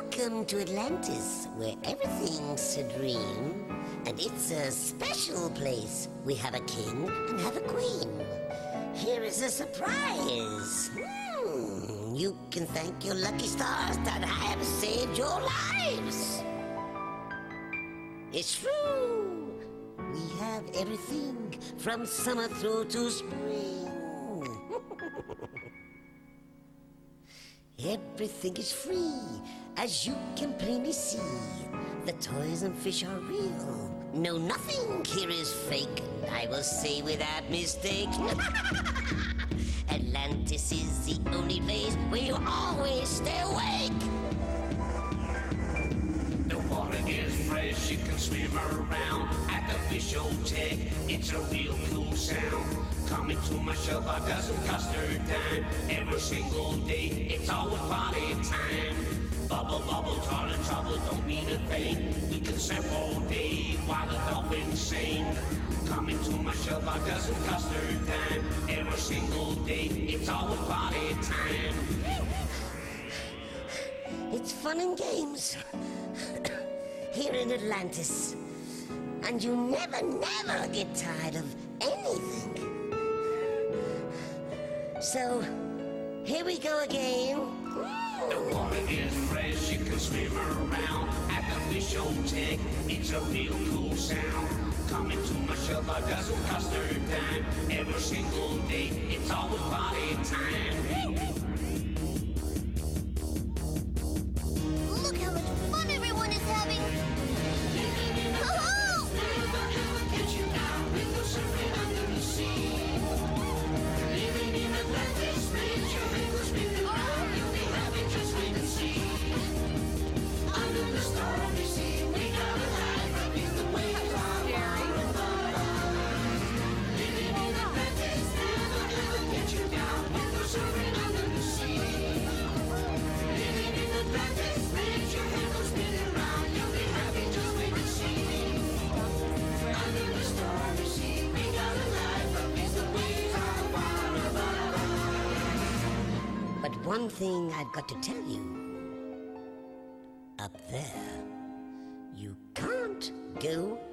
Welcome to Atlantis, where everything's a dream. And it's a special place. We have a king and have a queen. Here is a surprise. You can thank your lucky stars that I have saved your lives. It's true. We have everything from summer through to spring. Everything is free, as you can plainly see. The toys and fish are real. No, nothing here is fake, I will say without mistake. Atlantis is the only place where you always stay awake. The water is fresh, you can swim around at the fish hotel. It's a real cool sound. Coming to my shelter doesn't cost a dime. Every single day, it's always party time. Bubble, bubble, darling, trouble don't mean a thing. We can surf all day while the dolphins sing. Coming to my shelter doesn't cost a dime. Every single day, it's always party time. It's fun and games here in Atlantis. And you never, never get tired of anything. So, here we go again. The water is fresh, you can swim around at the fish hotel. It's a real cool sound. Coming to my shelter doesn't cost a dime. Every single day, it's always party time. Look how much fun everyone is having! Oh! Get you down with the surfing under the sea. Living in Atlantis makes your ankles spin around. You'll be happy, just wait and see. Under the stormy sea, we got a life up in the waves on Living in Atlantis never ever get you down with the surfing under the sea. Living in Atlantis makes your ankles spin around. You'll be happy, just wait and see. Under the stormy sea, we got a life up in the waves on But one thing I've got to tell you. Up there, you can't go